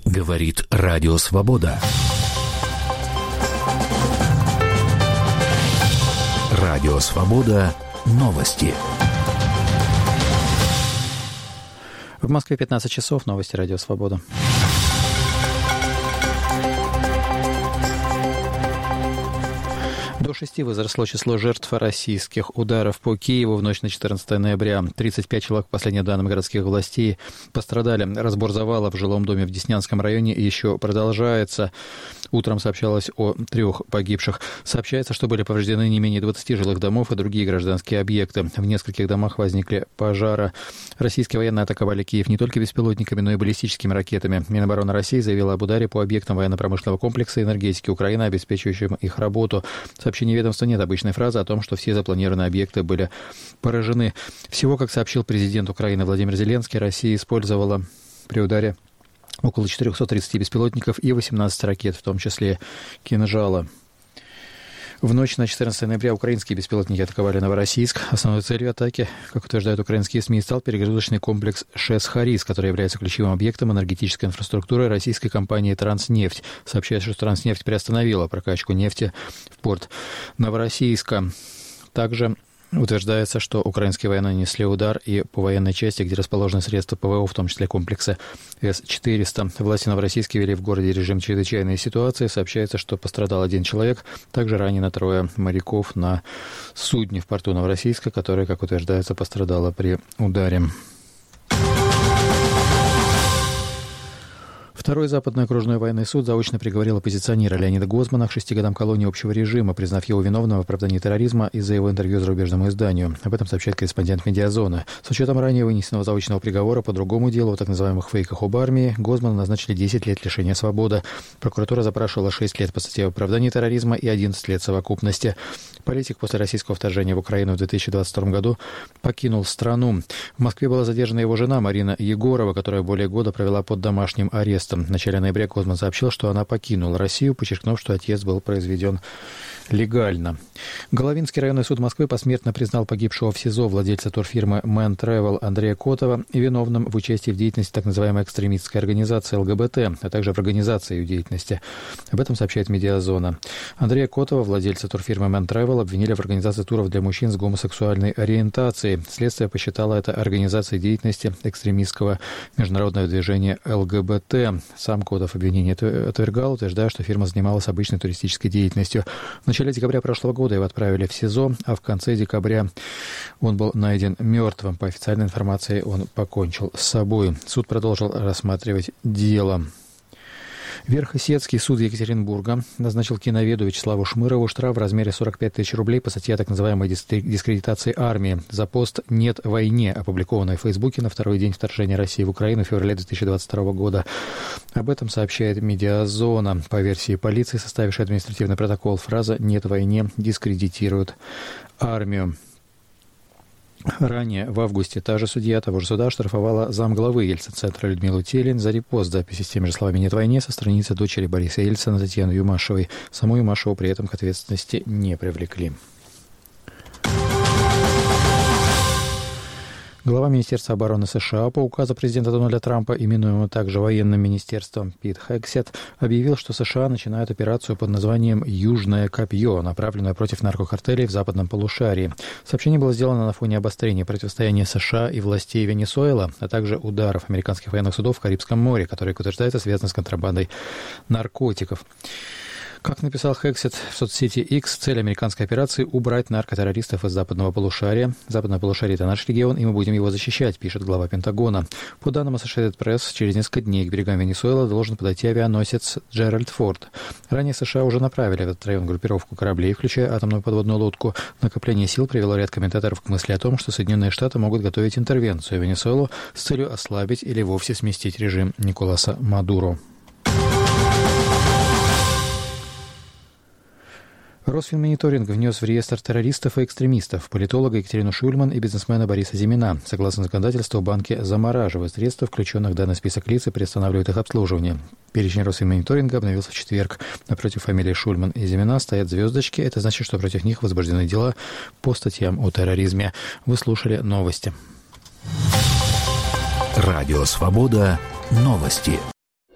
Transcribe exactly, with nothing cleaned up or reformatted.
Говорит Радио Свобода. Радио Свобода. Новости. В Москве пятнадцать часов. Новости Радио Свобода. До шести возросло число жертв российских ударов по Киеву в ночь на четырнадцатое ноября. тридцать пять человек, по последним данным городских властей, пострадали. Разбор завала в жилом доме в Деснянском районе еще продолжается. Утром сообщалось о трех погибших. Сообщается, что были повреждены не менее двадцати жилых домов и другие гражданские объекты. В нескольких домах возникли пожары. Российские военные атаковали Киев не только беспилотниками, но и баллистическими ракетами. Минобороны России заявила об ударе по объектам военно-промышленного комплекса и энергетики Украины, обеспечивающим их работу. В сообщении ведомства нет обычной фразы о том, что все запланированные объекты были поражены. Всего, как сообщил президент Украины Владимир Зеленский, Россия использовала при ударе около четыреста тридцать беспилотников и восемнадцать ракет, в том числе «Кинжала». В ночь на четырнадцатое ноября украинские беспилотники атаковали Новороссийск. Основной целью атаки, как утверждают украинские СМИ, стал перегрузочный комплекс ШЭС-Харис, который является ключевым объектом энергетической инфраструктуры российской компании «Транснефть». Сообщается, что «Транснефть» приостановила прокачку нефти в порт Новороссийска. Также утверждается, что украинские военные нанесли удар и по военной части, где расположены средства ПВО, в том числе комплексы С четыреста. Власти Новороссийска ввели в городе режим чрезвычайной ситуации. Сообщается, что пострадал один человек. Также ранено трое моряков на судне в порту Новороссийска, которое, как утверждается, пострадало при ударе. Второй Западный окружной военный суд заочно приговорил оппозиционера Леонида Гозмана к шести годам колонии общего режима, признав его виновным в оправдании терроризма из-за его интервью зарубежному изданию. Об этом сообщает корреспондент «Медиазона». С учетом ранее вынесенного заочного приговора по другому делу о так называемых фейках об армии, Гозману назначили десять лет лишения свободы. Прокуратура запрашивала шесть лет по статье об оправдании терроризма и одиннадцать лет совокупности. Политик после российского вторжения в Украину в две тысячи двадцать втором году покинул страну. В Москве была задержана его жена Марина Егорова, которая более года провела под домашним арестом. В начале ноября Гозман сообщил, что она покинула Россию, подчеркнув, что отъезд был произведен легально. Головинский районный суд Москвы посмертно признал погибшего в СИЗО владельца турфирмы Мэн Travel Андрея Котова виновным в участии в деятельности так называемой экстремистской организации ЛГБТ, а также в организации ее деятельности. Об этом сообщает «Медиазона». Андрея Котова, владельца турфирмы Мэн Travel, обвинили в организации туров для мужчин с гомосексуальной ориентацией. Следствие посчитало это организацией деятельности экстремистского международного движения ЛГБТ. Сам Котов обвинение отвергал, утверждая, что фирма занималась обычной туристической деятельностью. В начале декабря прошлого года его отправили в СИЗО, а в конце декабря он был найден мертвым. По официальной информации, он покончил с собой. Суд продолжил рассматривать дело. Верхосецкий суд Екатеринбурга назначил киноведу Вячеславу Шмырову штраф в размере сорок пять тысяч рублей по статье о так называемой дискредитации армии за пост «Нет войне», опубликованной в Фейсбуке на второй день вторжения России в Украину в феврале две тысячи двадцать второго года. Об этом сообщает «Медиазона». По версии полиции, составившей административный протокол, фраза «Нет войне» дискредитирует армию. Ранее, в августе, та же судья того же суда штрафовала замглавы Ельцин-центра Людмилу Телень за репост записи с теми же словами «Нет войне» со страницы дочери Бориса Ельцина Татьяны Юмашевой. Саму Юмашеву при этом к ответственности не привлекли. Глава Министерства обороны США по указу президента Дональда Трампа, именуемого также военным министерством, Пит Хексет, объявил, что США начинают операцию под названием «Южное копье», направленную против наркокартелей в западном полушарии. Сообщение было сделано на фоне обострения противостояния США и властей Венесуэлы, а также ударов американских военных судов в Карибском море, которые, как утверждается, связаны с контрабандой наркотиков. Как написал Хексет в соцсети X, цель американской операции – убрать наркотеррористов из западного полушария. Западное полушарие – это наш регион, и мы будем его защищать, пишет глава Пентагона. По данным Associated Press, через несколько дней к берегам Венесуэлы должен подойти авианосец Джеральд Форд. Ранее США уже направили в этот район группировку кораблей, включая атомную подводную лодку. Накопление сил привело ряд комментаторов к мысли о том, что Соединенные Штаты могут готовить интервенцию в Венесуэлу с целью ослабить или вовсе сместить режим Николаса Мадуро. Росфинмониторинг внес в реестр террористов и экстремистов политолога Екатерину Шульман и бизнесмена Бориса Зимина. Согласно законодательству, банки замораживают средства, включенных в данный список лиц, и приостанавливают их обслуживание. Перечень Росфинмониторинга обновился в четверг. Напротив фамилий Шульман и Зимина стоят звездочки. Это значит, что против них возбуждены дела по статьям о терроризме. Вы слушали новости. Радио Свобода. Новости.